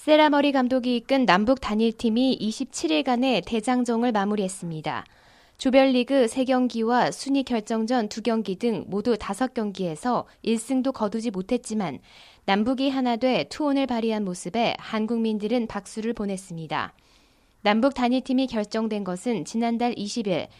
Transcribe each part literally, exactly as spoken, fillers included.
세라머리 감독이 이끈 남북 단일팀이 이십칠 일간의 대장정을 마무리했습니다. 조별리그 세 경기와 순위 결정전 두 경기 등 모두 다섯 경기에서 일 승도 거두지 못했지만 남북이 하나 돼 투혼을 발휘한 모습에 한국민들은 박수를 보냈습니다. 남북 단일팀이 결정된 것은 지난달 이십 일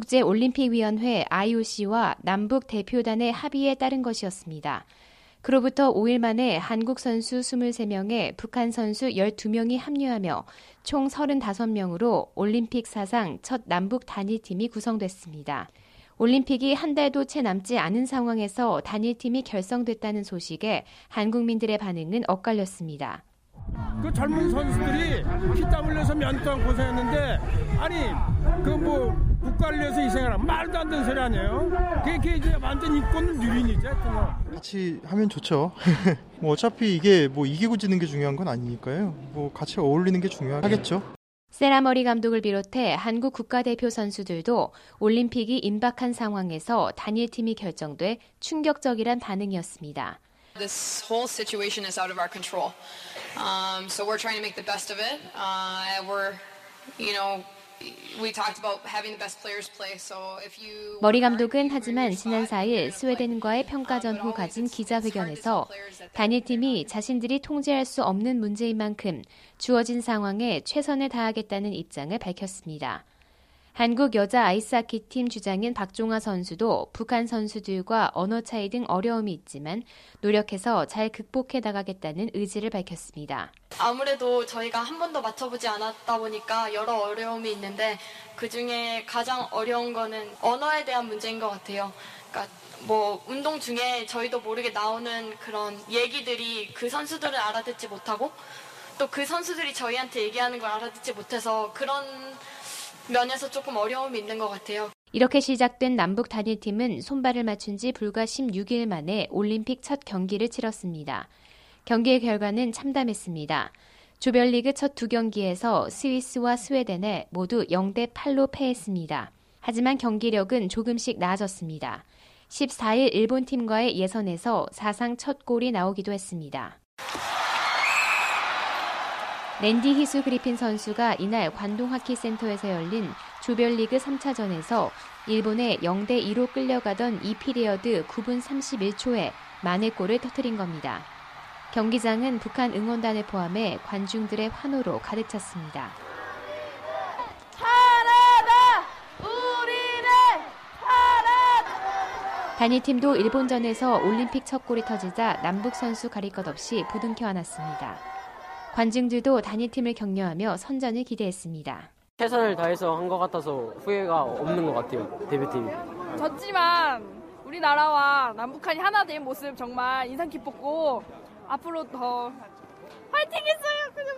국제올림픽위원회 아이오씨와 남북 대표단의 합의에 따른 것이었습니다. 그로부터 오 일 만에 한국 선수 이십삼 명에 북한 선수 열두 명이 합류하며 총 서른다섯 명으로 올림픽 사상 첫 남북 단일팀이 구성됐습니다. 올림픽이 한 달도 채 남지 않은 상황에서 단일팀이 결성됐다는 소식에 한국민들의 반응은 엇갈렸습니다. 그 젊은 선수들이 피땀 흘려서 몇 동안 고생했는데 아니 그 뭐 국가를 위해서 희생하라 말도 안 되는 소리 아니에요? 그게 이제 완전 인권 유린이죠. 같이 하면 좋죠. 뭐 어차피 이게 뭐 이기고 지는 게 중요한 건 아니니까요. 뭐 같이 어울리는 게 중요하겠죠. 세라머리 감독을 비롯해 한국 국가대표 선수들도 올림픽이 임박한 상황에서 단일팀이 결정돼 충격적이란 반응이었습니다. This whole situation is out of our control. Um, so we're trying to make the best of it. Uh, we're, you know, we talked about having the best players play. So if you 머리 감독은 하지만 지난 사 일 스웨덴과의 평가전 후 가진 기자회견에서 단일팀이 자신들이 통제할 수 없는 문제인 만큼 주어진 상황에 최선을 다하겠다는 입장을 밝혔습니다. 한국 여자 아이스하키팀 주장인 박종아 선수도 북한 선수들과 언어 차이 등 어려움이 있지만 노력해서 잘 극복해 나가겠다는 의지를 밝혔습니다. 아무래도 저희가 한 번도 맞춰보지 않았다 보니까 여러 어려움이 있는데 그중에 가장 어려운 거는 언어에 대한 문제인 것 같아요. 그러니까 뭐 운동 중에 저희도 모르게 나오는 그런 얘기들이 그 선수들은 알아듣지 못하고 또 그 선수들이 저희한테 얘기하는 걸 알아듣지 못해서 그런 면에서 조금 어려움이 있는 것 같아요. 이렇게 시작된 남북 단일팀은 손발을 맞춘 지 불과 십육 일 만에 올림픽 첫 경기를 치렀습니다. 경기의 결과는 참담했습니다. 조별리그 첫 두 경기에서 스위스와 스웨덴에 모두 영 대 팔로 패했습니다. 하지만 경기력은 조금씩 나아졌습니다. 십사 일 일본팀과의 예선에서 사상 첫 골이 나오기도 했습니다. 랜디 희수 그리핀 선수가 이날 관동하키센터에서 열린 조별리그 삼 차전에서 일본에 영 대 이로 끌려가던 이 피리어드 구 분 삼십일 초에 만회골을 터뜨린 겁니다. 경기장은 북한 응원단을 포함해 관중들의 환호로 가득 찼습니다. 하나다! 우리는 하나다! 단일팀도 일본전에서 올림픽 첫 골이 터지자 남북 선수 가릴 것 없이 부둥켜 안았습니다. 관중들도 단일팀을 격려하며 선전을 기대했습니다. 최선을 다해서 한 것 같아서 후회가 없는 것 같아요, 대표팀이. 졌지만 우리나라와 남북한이 하나 된 모습 정말 인상 깊었고 앞으로 더 파이팅했어요. 그냥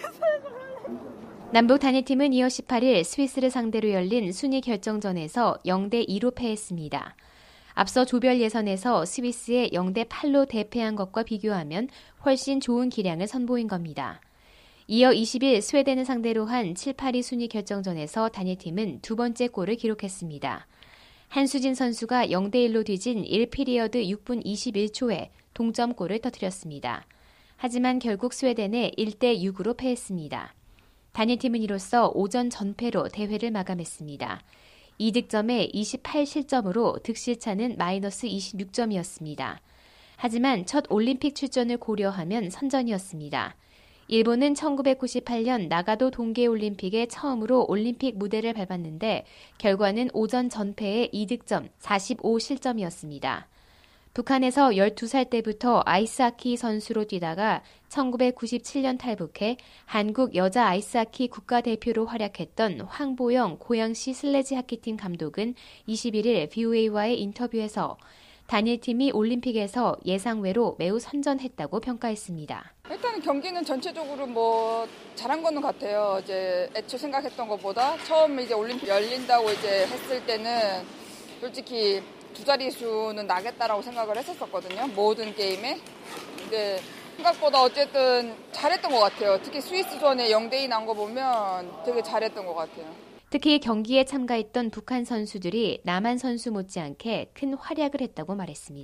모르겠어요. 남북 단일팀은 이월 십팔 일 스위스를 상대로 열린 순위 결정전에서 영 대 이로 패했습니다. 앞서 조별 예선에서 스위스에 영 대 팔로 대패한 것과 비교하면 훨씬 좋은 기량을 선보인 겁니다. 이어 이십 일 스웨덴을 상대로 한 칠, 팔 위 순위 결정전에서 단일팀은 두 번째 골을 기록했습니다. 한수진 선수가 영 대 일로 뒤진 일 피리어드 육 분 이십일 초에 동점골을 터뜨렸습니다. 하지만 결국 스웨덴에 일 대 육으로 패했습니다. 단일팀은 이로써 오전 전패로 대회를 마감했습니다. 이 득점에 이십팔 실점으로 득실차는 마이너스 이십육 점이었습니다. 하지만 첫 올림픽 출전을 고려하면 선전이었습니다. 일본은 천구백구십팔 년 나가도 동계올림픽에 처음으로 올림픽 무대를 밟았는데 결과는 오전 전패에 이 득점, 사십오 실점이었습니다. 북한에서 열두 살 때부터 아이스하키 선수로 뛰다가 천구백구십칠 년 탈북해 한국 여자 아이스하키 국가대표로 활약했던 황보영 고양시 슬래지 하키팀 감독은 이십일 일 브이오에이와의 인터뷰에서 단일팀이 올림픽에서 예상외로 매우 선전했다고 평가했습니다. 일단 경기는 전체적으로 뭐 잘한 거는 같아요. 이제 애초 생각했던 것보다 처음 이제 올림픽 열린다고 이제 했을 때는 솔직히 두 자릿수는 나겠다라고 생각을 했었거든요. 모든 게임에. 근데 생각보다 어쨌든 잘했던 것 같아요. 특히 스위스전에 영 대 이 난 거 보면 되게 잘했던 것 같아요. 특히 경기에 참가했던 북한 선수들이 남한 선수 못지않게 큰 활약을 했다고 말했습니다.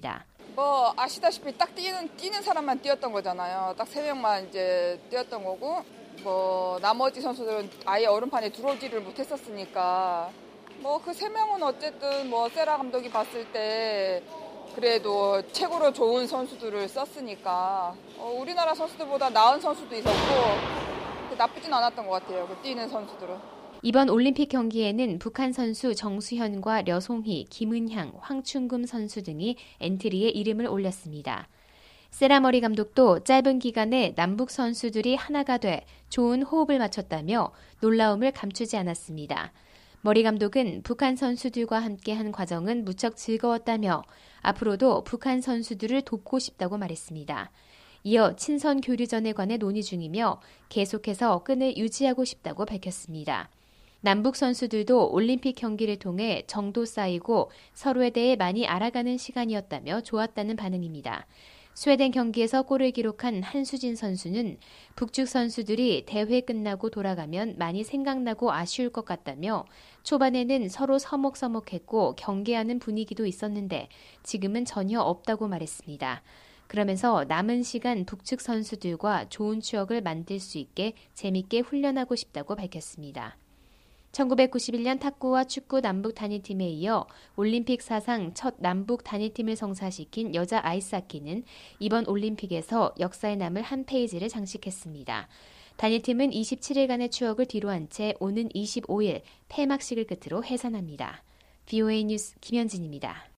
뭐 아시다시피 딱 뛰는 뛰는 사람만 뛰었던 거잖아요. 딱 세 명만 이제 뛰었던 거고 뭐 나머지 선수들은 아예 얼음판에 들어오지를 못했었으니까 뭐 그 세 명은 어쨌든 뭐 세라 감독이 봤을 때 그래도 최고로 좋은 선수들을 썼으니까 어, 우리나라 선수들보다 나은 선수도 있었고 나쁘진 않았던 것 같아요. 그 뛰는 선수들은. 이번 올림픽 경기에는 북한 선수 정수현과 려송희, 김은향, 황충금 선수 등이 엔트리에 이름을 올렸습니다. 세라 머리 감독도 짧은 기간에 남북 선수들이 하나가 돼 좋은 호흡을 맞췄다며 놀라움을 감추지 않았습니다. 머리 감독은 북한 선수들과 함께한 과정은 무척 즐거웠다며 앞으로도 북한 선수들을 돕고 싶다고 말했습니다. 이어 친선 교류전에 관해 논의 중이며 계속해서 끈을 유지하고 싶다고 밝혔습니다. 남북 선수들도 올림픽 경기를 통해 정도 쌓이고 서로에 대해 많이 알아가는 시간이었다며 좋았다는 반응입니다. 스웨덴 경기에서 골을 기록한 한수진 선수는 북측 선수들이 대회 끝나고 돌아가면 많이 생각나고 아쉬울 것 같다며 초반에는 서로 서먹서먹했고 경계하는 분위기도 있었는데 지금은 전혀 없다고 말했습니다. 그러면서 남은 시간 북측 선수들과 좋은 추억을 만들 수 있게 재밌게 훈련하고 싶다고 밝혔습니다. 천구백구십일 년 탁구와 축구 남북 단일팀에 이어 올림픽 사상 첫 남북 단일팀을 성사시킨 여자 아이스하키는 이번 올림픽에서 역사에 남을 한 페이지를 장식했습니다. 단일팀은 이십칠 일간의 추억을 뒤로한 채 오는 이십오 일 폐막식을 끝으로 해산합니다. 브이오에이 뉴스 김현진입니다.